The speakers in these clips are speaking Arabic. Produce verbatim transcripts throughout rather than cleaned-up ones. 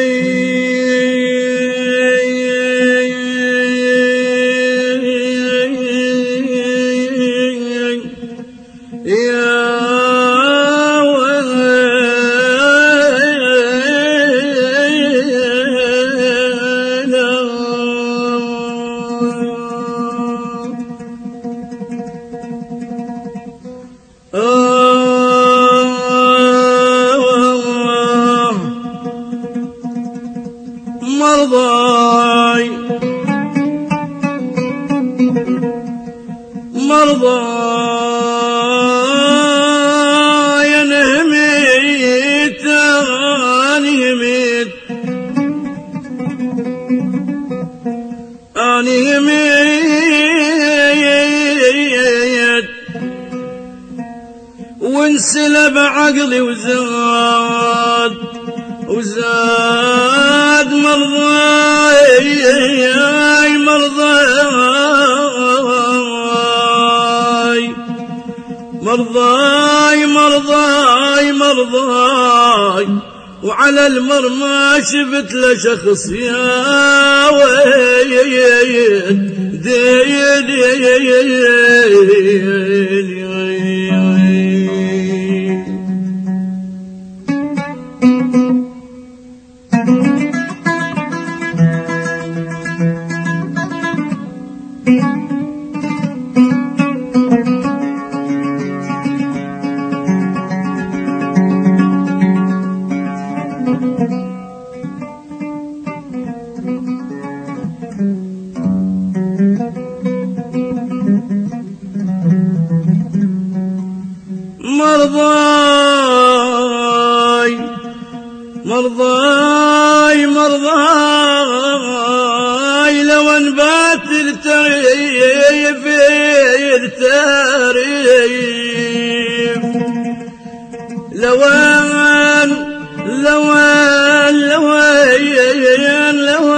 مرضاي مرضاي أنا هميت أنا هميت أنا هميت وانسلب عقلي وزاد وزاد مرضاي مرضاي مرضاي مرضاي مرضاي وعلى المرمى شفت له شخص يا ويل ديل مرضاي مرضاي مرضاي لو انبات التريف التريف لو ان لو ان لو ان لو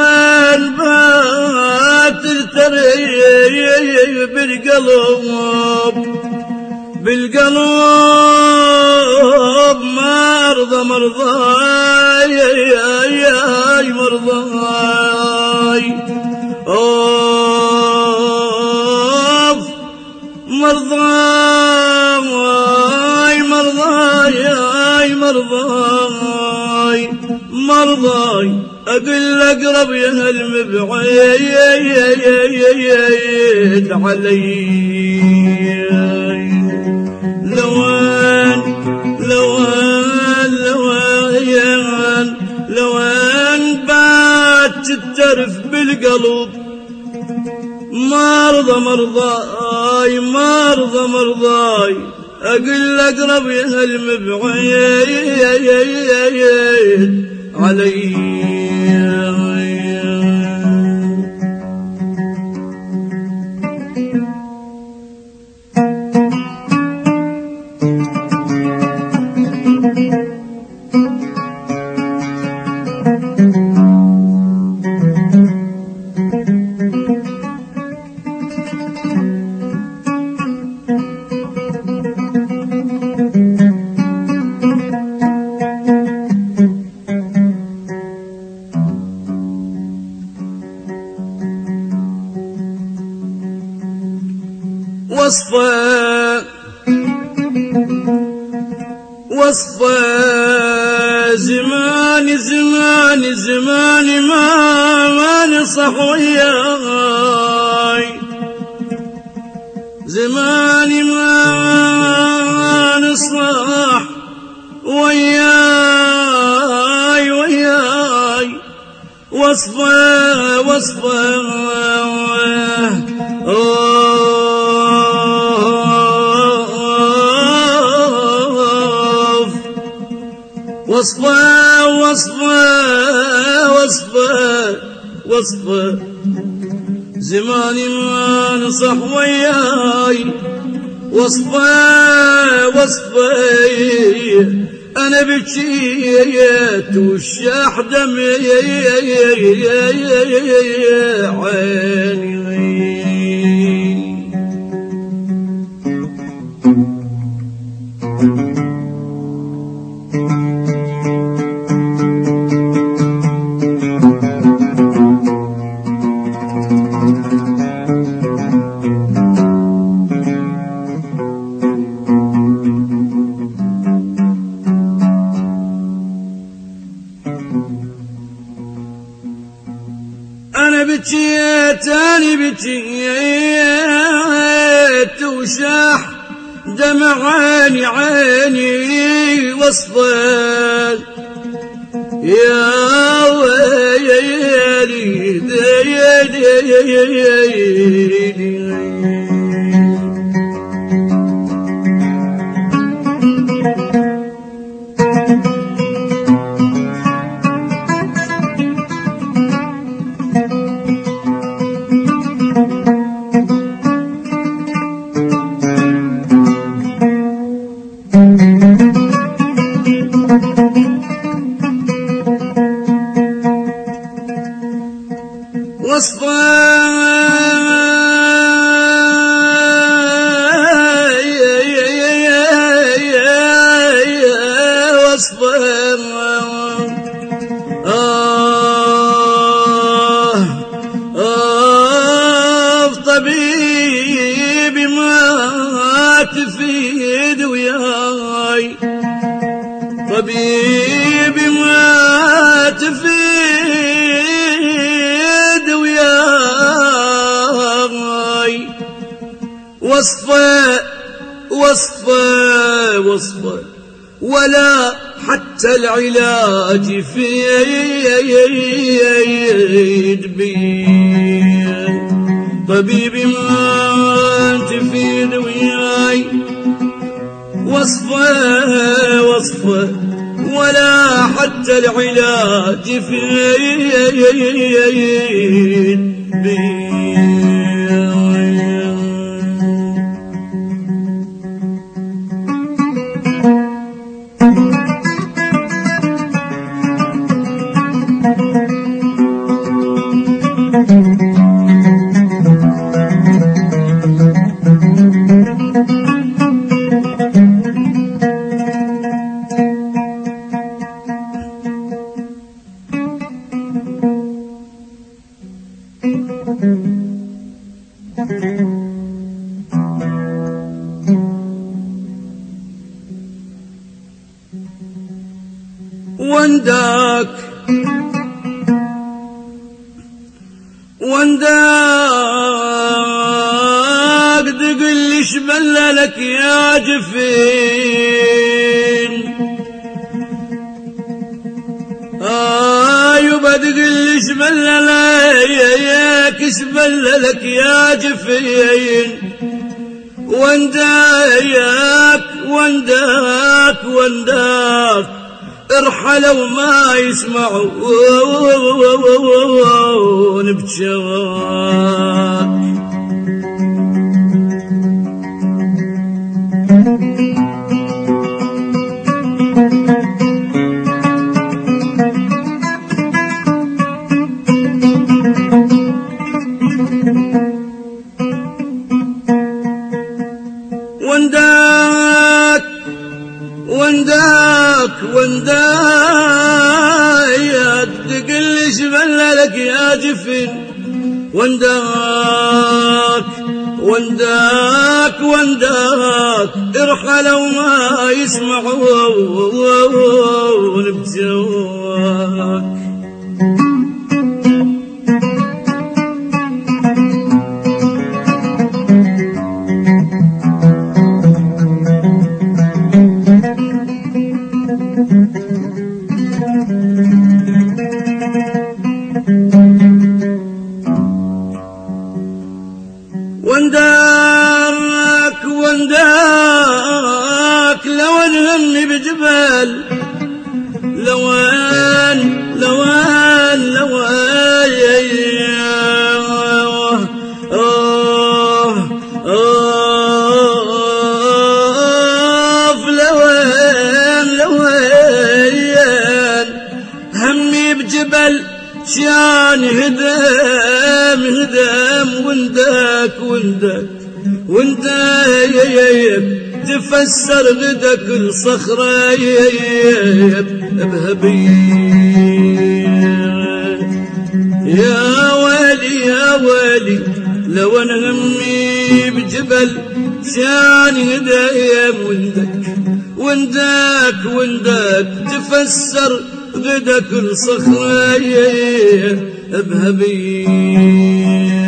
انبات التريف بالقلب بالقلب مرضى مرضاي يا مرضاي اوف مرضاي مرضاي مرضاي مرضاي اقل اقرب يا هالمبعيد علي لوان لوان لوان لوان بات الترف بالقلب مرضى مرضاي مرضى مرضاي اقل اقرب يا هالمبعيد علي وصفه وصفه زمان زمان زمان ما ما نصح وياي زمان ما نصح وياي وياي وصفه وصفه وصفه وصفه وصفه وصفه زماني ما نصح وياي وصفه وصفه انا بكيت والشاح دمي عيني بكيت أنا بكيت وشاح دمع عيني عيني وصفك يا ويلي طبيبي ما تفيد وياي طبيبي ما تفيد وياي وصفه وصفه وصفه ولا حتى العلاج في يد بي طبيبي ما تفيد وياي وصفه وصفه ولا حتى العلاج في يد بي ونداك ونداك تقول لي شبل لك يا جفين ايوب تقول لي شبل لك شبل لك يا جفين ونداك ونداك ونداك ارحلوا ما يسمعون بجواك ونداك ونداك ونداك تقل شبل لك يا جفن ونداك ونداك ونداك ارحلوا ما يسمعون بجواك ونداك ونداك لو انهمني بجبال لوان لوان لوان لوان لوان همي بجبل شان هدام هدام ونداك ونداك ونداك تفسر غدا كل صخرة بهبية يا ويلي يا ويلي لو انا همي بجبل شان هدام ونداك ونداك ونداك تفسر غدا كل صخرة بهبيل